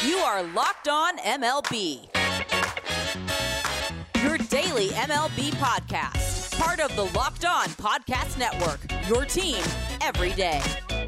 You are Locked On MLB, your daily MLB podcast. Part of the Locked On Podcast Network, your team every day.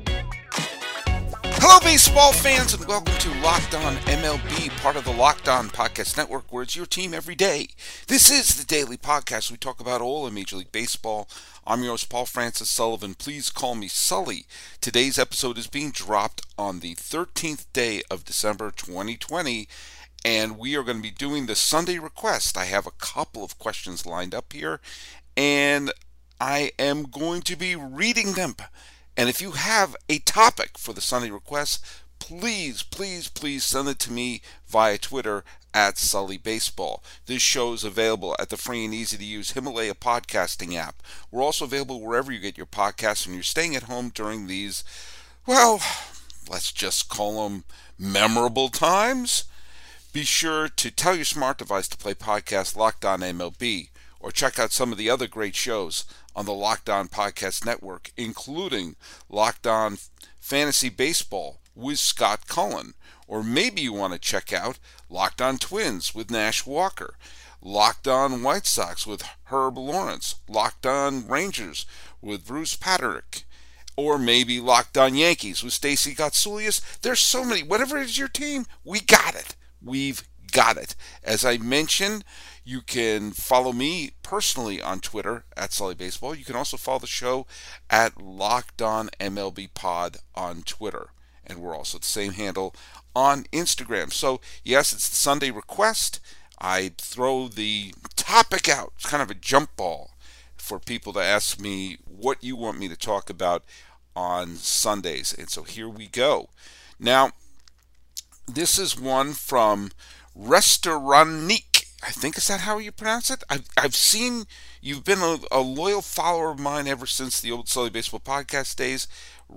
Hello, baseball fans, and welcome to Locked On MLB, part of the Locked On Podcast Network, where it's your team every day. This is the daily podcast. We talk about all of Major League Baseball. I'm your host, Paul Francis Sullivan. Please call me Sully. Today's episode is being dropped on the 13th day of December 2020, and we are going to be doing the Sunday request. I have a couple of questions lined up here, and I am going to be reading them. And if you have a topic for the Sunday request, please send it to me via Twitter at SullyBaseball. This show is available at the free and easy-to-use Himalaya podcasting app. We're also available wherever you get your podcasts when you're staying at home during these, well, let's just call them memorable times. Be sure to tell your smart device to play podcast Locked On MLB, or check out some of the other great shows on the Locked On Podcast Network, including Locked On Fantasy Baseball with Scott Cullen. Or maybe you want to check out Locked On Twins with Nash Walker, Locked On White Sox with Herb Lawrence, Locked On Rangers with Bruce Patrick, or maybe Locked On Yankees with Stacey Gotsulias. There's so many. Whatever is your team, we got it. We've got it. As I mentioned, you can follow me personally on Twitter at SullyBaseball. You can also follow the show at Locked On MLB Pod on Twitter. And we're also the same handle on Instagram. So, yes, it's the Sunday request. I throw the topic out. It's kind of a jump ball for people to ask me what you want me to talk about on Sundays. And so here we go. Now, this is one from Restaurantnique. I think, is that how you pronounce it? I've seen you've been a loyal follower of mine ever since the old Sully Baseball podcast days.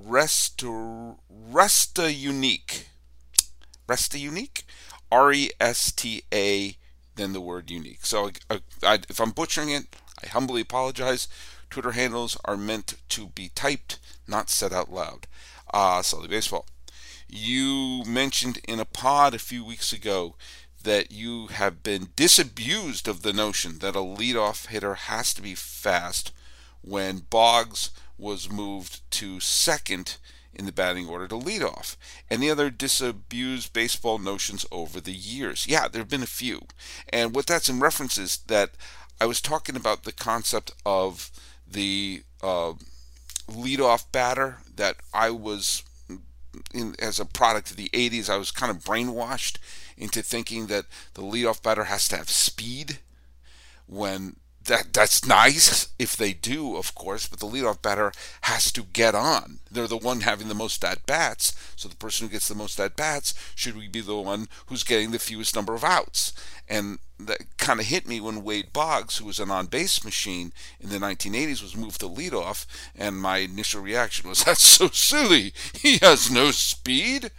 Resta Unique. Resta Unique? R-E-S-T-A, then the word unique. So if I'm butchering it, I humbly apologize. Twitter handles are meant to be typed, not said out loud. Sully Baseball. You mentioned in a pod a few weeks ago that you have been disabused of the notion that a leadoff hitter has to be fast when Boggs was moved to second in the batting order to lead off. Any other disabused baseball notions over the years? Yeah, there have been a few. And what that's in reference is that I was talking about the concept of the leadoff batter that I was as a product of the 80s. I was kind of brainwashed into thinking that the leadoff batter has to have speed, when that's nice if they do, of course, but the leadoff batter has to get on. They're the one having the most at-bats, so the person who gets the most at-bats should be the one who's getting the fewest number of outs. And that kind of hit me when Wade Boggs, who was an on-base machine in the 1980s, was moved to leadoff, and my initial reaction was, that's so silly. He has no speed.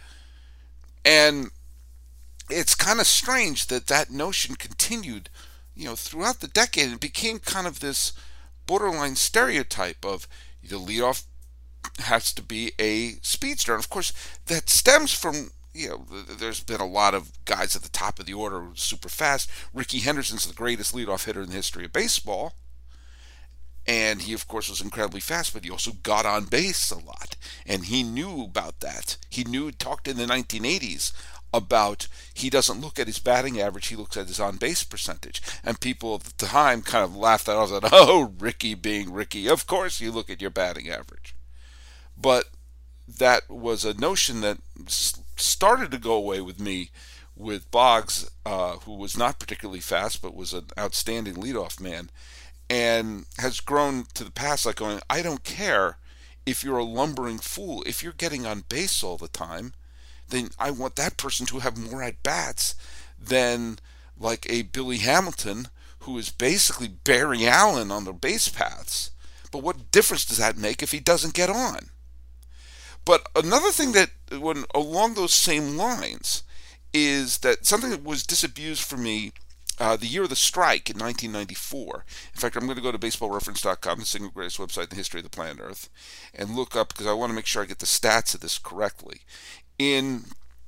And it's kind of strange that that notion continued, throughout the decade. It became kind of this borderline stereotype of the leadoff has to be a speedster. And of course, that stems from, there's been a lot of guys at the top of the order who are super fast. Rickey Henderson's the greatest leadoff hitter in the history of baseball. And he, of course, was incredibly fast, but he also got on base a lot. And he knew about that. He talked in the 1980s about he doesn't look at his batting average, he looks at his on-base percentage. And people at the time kind of laughed that off, said, oh, Rickey being Rickey, of course you look at your batting average. But that was a notion that started to go away with me with Boggs, who was not particularly fast, but was an outstanding leadoff man, and has grown to the past like going, I don't care if you're a lumbering fool. If you're getting on base all the time, then I want that person to have more at-bats than like a Billy Hamilton, who is basically Barry Allen on the base paths. But what difference does that make if he doesn't get on? But another thing that went along those same lines is that something that was disabused for me the year of the strike in 1994. In fact, I'm going to go to baseballreference.com, the single greatest website in the history of the planet Earth, and look up, because I want to make sure I get the stats of this correctly. In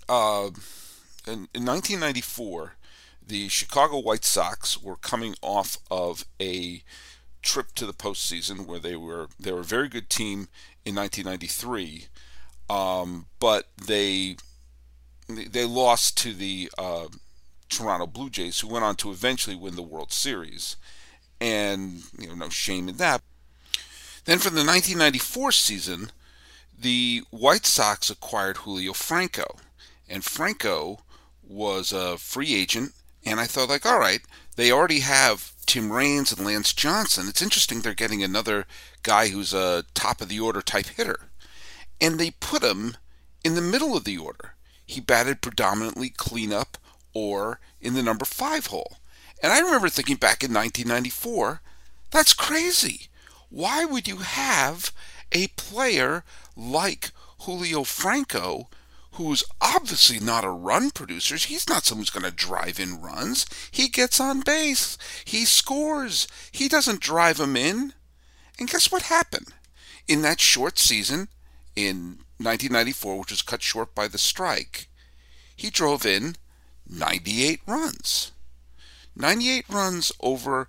in 1994, the Chicago White Sox were coming off of a trip to the postseason where they were a very good team in 1993, but they lost to the Toronto Blue Jays, who went on to eventually win the World Series, and no shame in that. Then for the 1994 season, the White Sox acquired Julio Franco, and Franco was a free agent. And I thought, like, all right, they already have Tim Raines and Lance Johnson. It's interesting they're getting another guy who's a top of the order type hitter. And they put him in the middle of the order. He batted predominantly cleanup or in the number 5 hole. And I remember thinking back in 1994, that's crazy. Why would you have a player like Julio Franco, who's obviously not a run producer? He's not someone who's going to drive in runs. He gets on base. He scores. He doesn't drive them in. And guess what happened? In that short season, in 1994, which was cut short by the strike, he drove in 98 runs. 98 runs over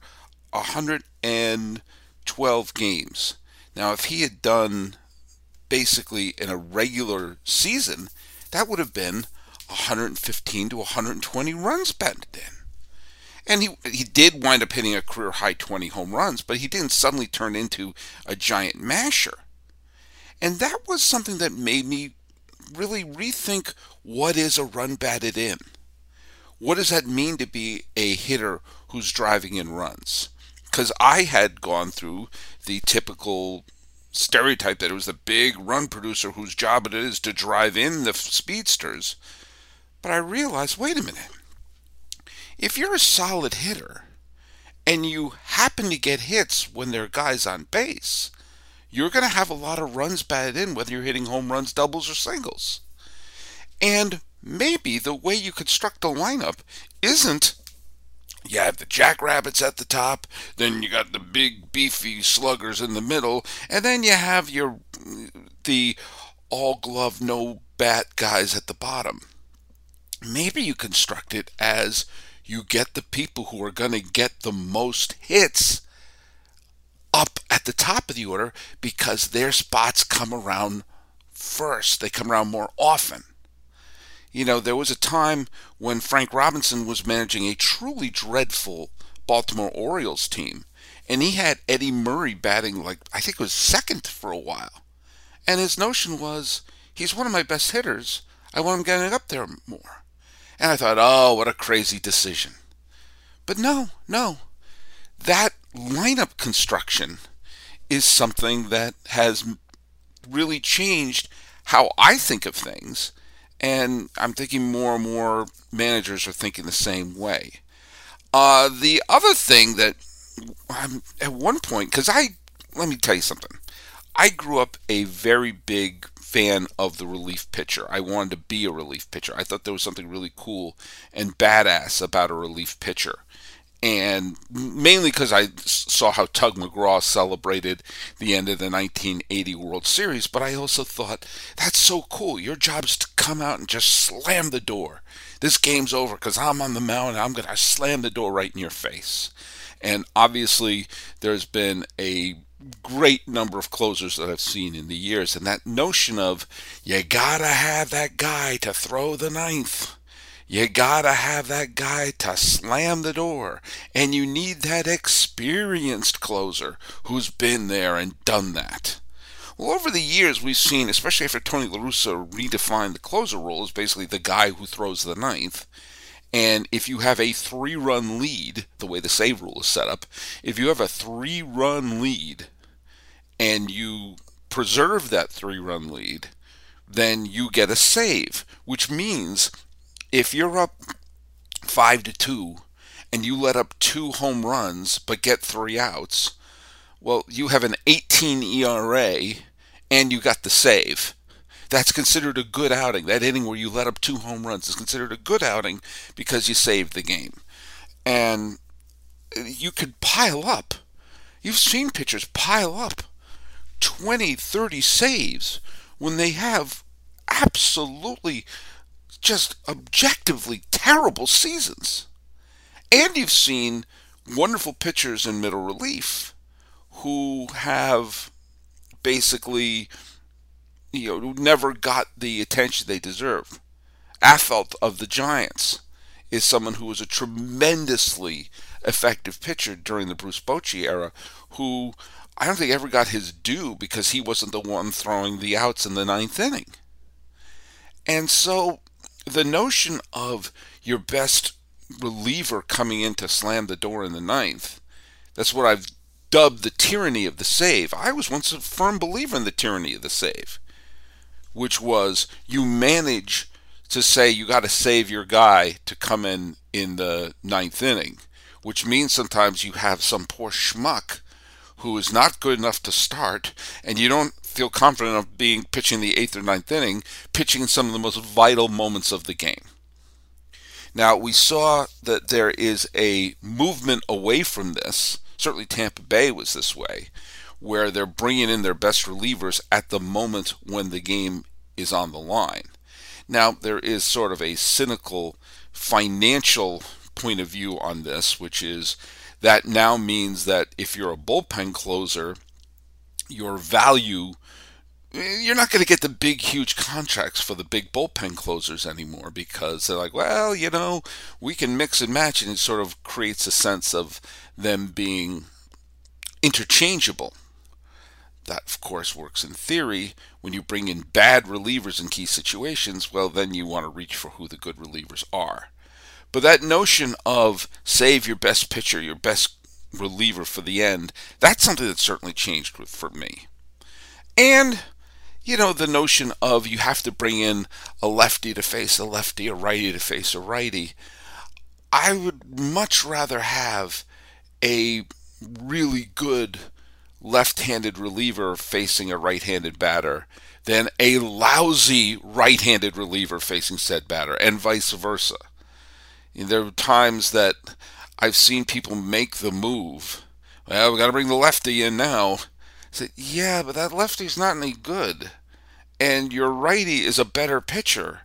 112 games. Now, if he had done basically in a regular season, that would have been 115 to 120 runs batted in. And he did wind up hitting a career-high 20 home runs, but he didn't suddenly turn into a giant masher. And that was something that made me really rethink, what is a run batted in? What does that mean to be a hitter who's driving in runs? Because I had gone through the typical stereotype that it was the big run producer whose job it is to drive in the speedsters. But I realized, wait a minute. If you're a solid hitter and you happen to get hits when there are guys on base, you're going to have a lot of runs batted in, whether you're hitting home runs, doubles, or singles. And maybe the way you construct a lineup isn't, you have the jackrabbits at the top, then you got the big beefy sluggers in the middle, and then you have the all glove no bat guys at the bottom. Maybe you construct it as you get the people who are going to get the most hits up at the top of the order because their spots come around first. They come around more often. There was a time when Frank Robinson was managing a truly dreadful Baltimore Orioles team, and he had Eddie Murray batting I think it was second for a while. And his notion was, he's one of my best hitters. I want him getting up there more. And I thought, oh, what a crazy decision. But no. That lineup construction is something that has really changed how I think of things. And I'm thinking more and more managers are thinking the same way. The other thing that at one point, let me tell you something. I grew up a very big fan of the relief pitcher. I wanted to be a relief pitcher. I thought there was something really cool and badass about a relief pitcher. And mainly because I saw how Tug McGraw celebrated the end of the 1980 World Series, but I also thought, that's so cool. Your job is to come out and just slam the door. This game's over because I'm on the mound and I'm going to slam the door right in your face. And obviously, there's been a great number of closers that I've seen in the years, and that notion of, you gotta have that guy to throw the ninth. You gotta have that guy to slam the door, and you need that experienced closer who's been there and done that. Well, over the years, we've seen, especially after Tony La Russa redefined the closer role as basically the guy who throws the ninth, and if you have a 3-run lead, the way the save rule is set up, if you have a 3-run lead and you preserve that 3-run lead, then you get a save, which means if you're up 5-2 and you let up 2 home runs but get 3 outs, well, you have an 18 ERA and you got the save. That's considered a good outing. That inning where you let up 2 home runs is considered a good outing because you saved the game. And you could pile up. You've seen pitchers pile up 20, 30 saves when they have absolutely just objectively terrible seasons. And you've seen wonderful pitchers in middle relief who have basically, never got the attention they deserve. Affeldt of the Giants is someone who was a tremendously effective pitcher during the Bruce Bochy era, who I don't think ever got his due because he wasn't the one throwing the outs in the ninth inning. And so the notion of your best reliever coming in to slam the door in the ninth, that's what I've dubbed the tyranny of the save. I was once a firm believer in the tyranny of the save, which was you manage to say you got to save your guy to come in the ninth inning, which means sometimes you have some poor schmuck who is not good enough to start, and you don't feel confident of pitching the eighth or ninth inning, pitching in some of the most vital moments of the game. Now, we saw that there is a movement away from this. Certainly Tampa Bay was this way, where they're bringing in their best relievers at the moment when the game is on the line. Now, there is sort of a cynical financial point of view on this, which is that now means that if you're a bullpen closer, your value, you're not going to get the big, huge contracts for the big bullpen closers anymore because they're like, well, we can mix and match, and it sort of creates a sense of them being interchangeable. That, of course, works in theory. When you bring in bad relievers in key situations, well, then you want to reach for who the good relievers are. But that notion of save your best pitcher, your best reliever for the end, that's something that's certainly changed for me. And, the notion of you have to bring in a lefty to face a lefty, a righty to face a righty. I would much rather have a really good left-handed reliever facing a right-handed batter than a lousy right-handed reliever facing said batter, and vice versa. There are times that I've seen people make the move. Well, we got to bring the lefty in now. I said, yeah, but that lefty's not any good, and your righty is a better pitcher.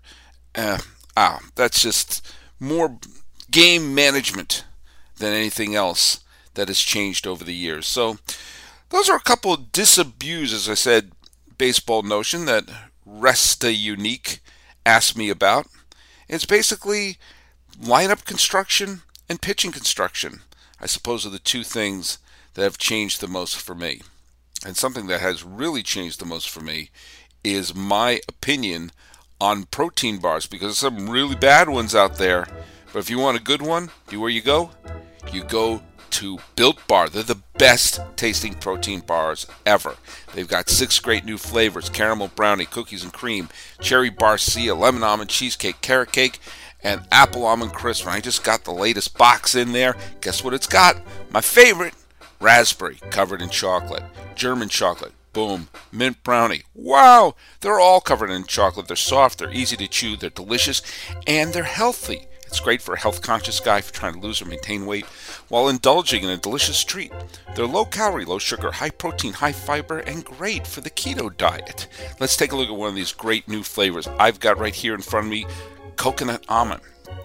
That's just more game management than anything else that has changed over the years. So those are a couple of disabused, as I said, baseball notion that Resta Unique asked me about. It's basically lineup construction and pitching construction, I suppose, are the two things that have changed the most for me. And something that has really changed the most for me is my opinion on protein bars, because there's some really bad ones out there. But if you want a good one, where you go? You go to Built Bar. They're the best tasting protein bars ever. They've got 6 great new flavors: caramel brownie, cookies and cream, cherry barcia, lemon almond cheesecake, carrot cake, and apple almond crisp. And I just got the latest box in there. Guess what it's got? My favorite, raspberry covered in chocolate, German chocolate, boom, mint brownie. Wow! They're all covered in chocolate. They're soft, they're easy to chew, they're delicious, and they're healthy. It's great for a health-conscious guy if you're trying to lose or maintain weight while indulging in a delicious treat. They're low-calorie, low-sugar, high-protein, high-fiber, and great for the keto diet. Let's take a look at one of these great new flavors. I've got right here in front of me coconut almond.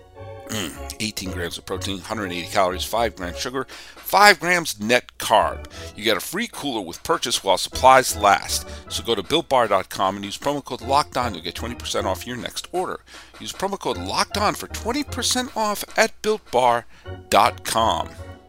18 grams of protein, 180 calories, 5 grams sugar, 5 grams net carb. You get a free cooler with purchase while supplies last. So go to BuiltBar.com and use promo code LOCKEDON. You'll get 20% off your next order. Use promo code LOCKEDON for 20% off at BuiltBar.com.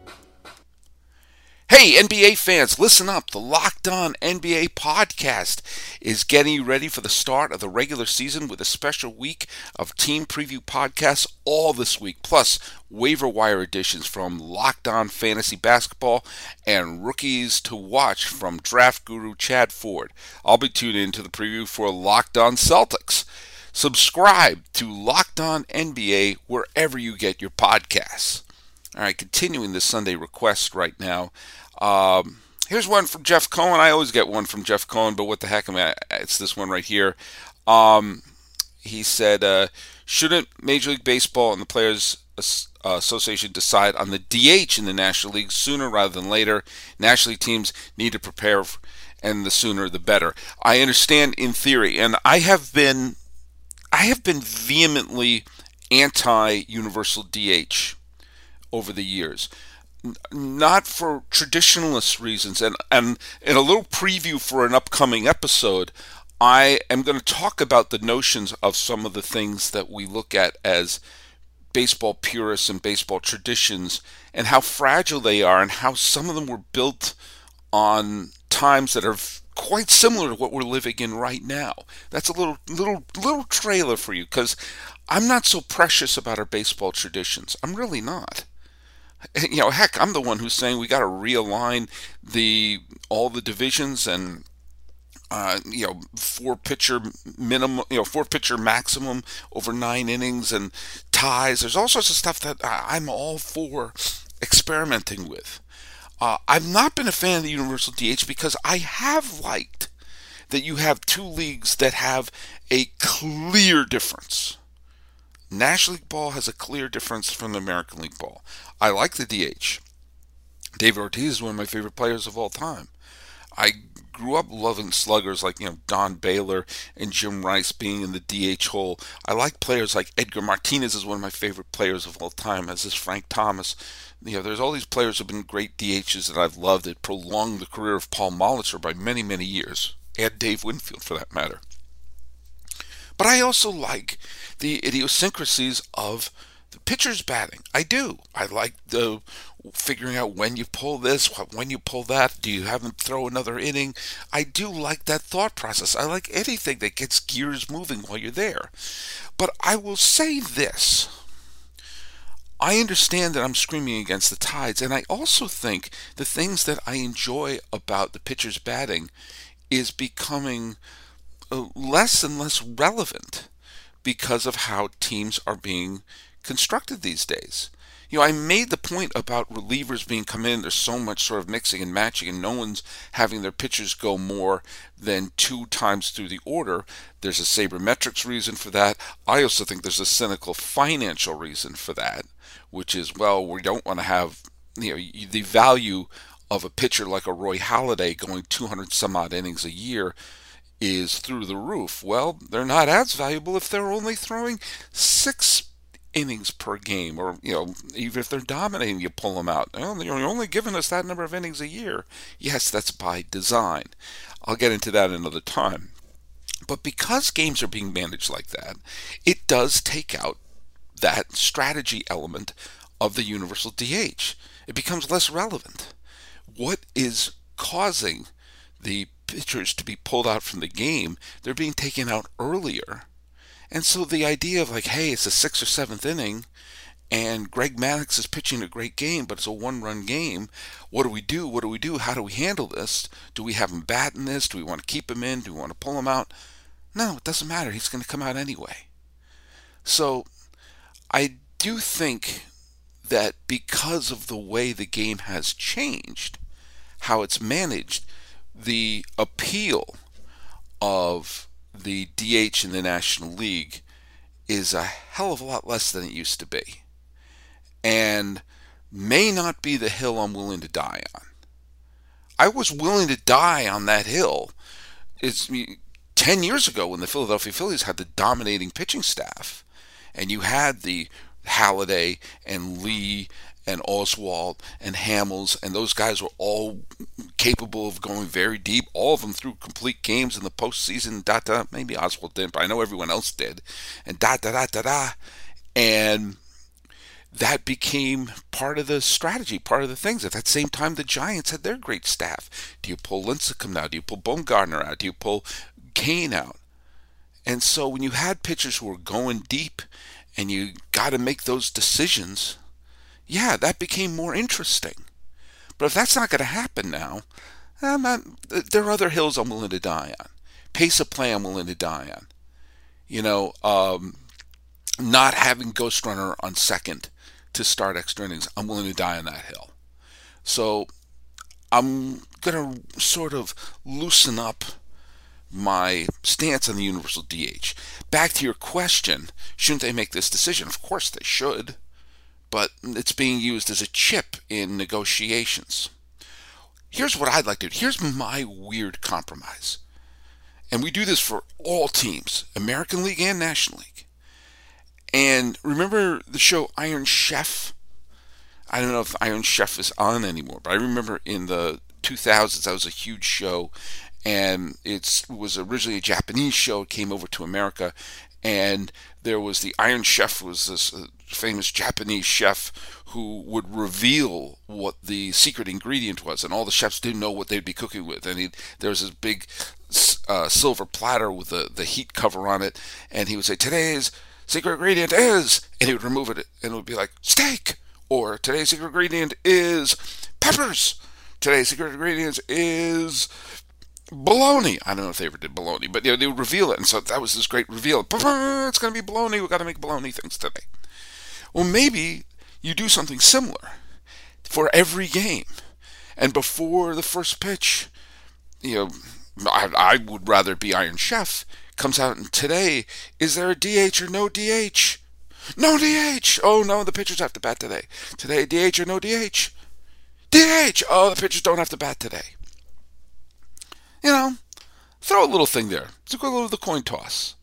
Hey, NBA fans, listen up. The Locked On NBA podcast is getting you ready for the start of the regular season with a special week of team preview podcasts all this week, plus waiver wire editions from Locked On Fantasy Basketball and Rookies to Watch from draft guru Chad Ford. I'll be tuned in to the preview for Locked On Celtics. Subscribe to Locked On NBA wherever you get your podcasts. All right, continuing this Sunday request right now. Here's one from Jeff Cohen. I always get one from Jeff Cohen, but what the heck? It's this one right here. He said, shouldn't Major League Baseball and the Players Association decide on the DH in the National League sooner rather than later? National League teams need to prepare, and the sooner the better. I understand in theory, and I have I have been vehemently anti-universal DH over the years. Not for traditionalist reasons. And in a little preview for an upcoming episode, I am going to talk about the notions of some of the things that we look at as baseball purists and baseball traditions and how fragile they are and how some of them were built on times that are quite similar to what we're living in right now. That's a little trailer for you, because I'm not so precious about our baseball traditions. I'm really not. Heck, I'm the one who's saying we got to realign all the divisions and four pitcher maximum over 9 innings and ties. There's all sorts of stuff that I'm all for experimenting with. I've not been a fan of the universal DH because I have liked that you have two leagues that have a clear difference. National League ball has a clear difference from the American League ball. I like the DH. David Ortiz is one of my favorite players of all time. I grew up loving sluggers like Don Baylor and Jim Rice being in the DH hole. I like players like Edgar Martinez is one of my favorite players of all time, as is Frank Thomas. There's all these players who have been great DHs that I've loved. It prolonged the career of Paul Molitor by many, many years, and Dave Winfield for that matter. But I also like the idiosyncrasies of the pitcher's batting. I do. I like the figuring out when you pull this, when you pull that. Do you have them throw another inning? I do like that thought process. I like anything that gets gears moving while you're there. But I will say this. I understand that I'm screaming against the tides, and I also think the things that I enjoy about the pitcher's batting is becoming less and less relevant because of how teams are being constructed these days. I made the point about relievers being come in. There's so much sort of mixing and matching, and no one's having their pitchers go more than 2 times through the order. There's a sabermetrics reason for that. I also think there's a cynical financial reason for that, which is, we don't want to have the value of a pitcher like a Roy Halladay going 200 some odd innings a year is through the roof. Well, they're not as valuable if they're only throwing 6 innings per game, or even if they're dominating, you pull them out. You're only giving us that number of innings a year. Yes, that's by design. I'll get into that another time. But because games are being managed like that, it does take out that strategy element of the universal DH. It becomes less relevant. What is causing the pitchers to be pulled out from the game? They're being taken out earlier. And so the idea of hey, it's the 6th or 7th inning, and Greg Maddux is pitching a great game, but it's a 1-run game. What do we do? What do we do? How do we handle this? Do we have him bat in this? Do we want to keep him in? Do we want to pull him out? No, it doesn't matter. He's going to come out anyway. So I do think that because of the way the game has changed, how it's managed, the appeal of the DH in the National League is a hell of a lot less than it used to be, and may not be the hill I'm willing to die on. I was willing to die on that hill. It's 10 years ago when the Philadelphia Phillies had the dominating pitching staff, and you had the Halladay and Lee and Oswalt and Hamels, and those guys were all capable of going very deep, all of them through complete games in the postseason, maybe Oswalt didn't, but I know everyone else did, and and that became part of the strategy, part of the things. At that same time, the Giants had their great staff. Do you pull Lincecum out? Do you pull Bumgarner out? Do you pull Kane out? And so when you had pitchers who were going deep, and you got to make those decisions, that became more interesting. But if that's not going to happen now, there are other hills I'm willing to die on. Pace of play I'm willing to die on. Not having Ghost Runner on second to start extra innings, I'm willing to die on that hill. So I'm going to sort of loosen up my stance on the universal DH. Back to your question, shouldn't they make this decision? Of course they should. But it's being used as a chip in negotiations. Here's what I'd like to do. Here's my weird compromise. And we do this for all teams, American League and National League. And remember the show Iron Chef? I don't know if Iron Chef is on anymore, but I remember in the 2000s that was a huge show, and it was originally a Japanese show. It came over to America, and there was the Iron Chef, was this famous Japanese chef who would reveal what the secret ingredient was, and all the chefs didn't know what they'd be cooking with. And there was this big silver platter with the heat cover on it, and he would say, today's secret ingredient is, and he would remove it, and it would be like, steak, or today's secret ingredient is peppers, today's secret ingredient is bologna. I don't know if they ever did bologna, but they would reveal it, and so that was this great reveal. It's going to be bologna, we've got to make bologna things today. Well, maybe you do something similar for every game, and before the first pitch, I would rather be Iron Chef, comes out and today, is there a DH or no DH? No DH! Oh no, the pitchers have to bat today. Today, DH or no DH? DH! Oh, the pitchers don't have to bat today. Throw a little thing there. It's equivalent to the coin toss.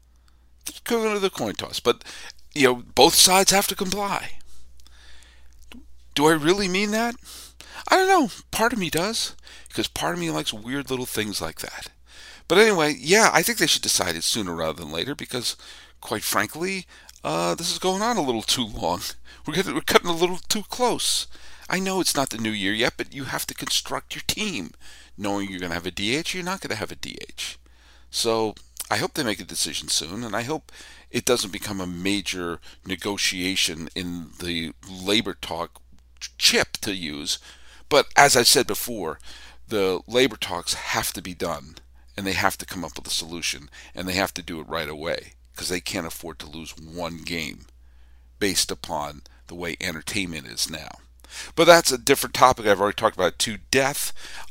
But, both sides have to comply. Do I really mean that? I don't know. Part of me does, because part of me likes weird little things like that. But anyway, yeah, I think they should decide it sooner rather than later, because, quite frankly, this is going on a little too long. We're cutting a little too close. I know it's not the new year yet, but you have to construct your team, knowing you're going to have a DH or you're not going to have a DH. So I hope they make a decision soon, and I hope it doesn't become a major negotiation in the labor talk chip to use. But as I said before, the labor talks have to be done, and they have to come up with a solution, and they have to do it right away, because they can't afford to lose one game based upon the way entertainment is now. But that's a different topic. I've already talked about it to death.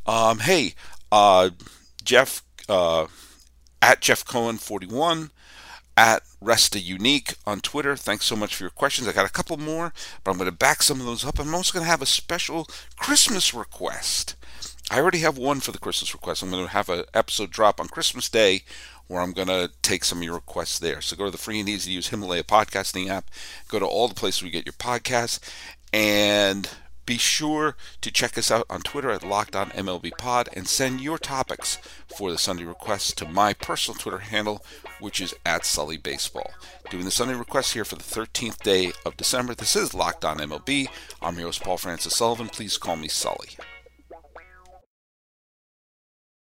Jeff, at Jeff Cohen 41, at Resta Unique on Twitter. Thanks so much for your questions. I got a couple more, but I'm going to back some of those up. I'm also going to have a special Christmas request. I already have one for the Christmas request. I'm going to have an episode drop on Christmas Day where I'm going to take some of your requests there. So go to the free and easy to use Himalaya podcasting app. Go to all the places where you get your podcasts. And be sure to check us out on Twitter at LockedOnMLBPod and send your topics for the Sunday requests to my personal Twitter handle, which is at SullyBaseball. Doing the Sunday requests here for the 13th day of December. This is Locked On MLB. I'm your host, Paul Francis Sullivan. Please call me Sully.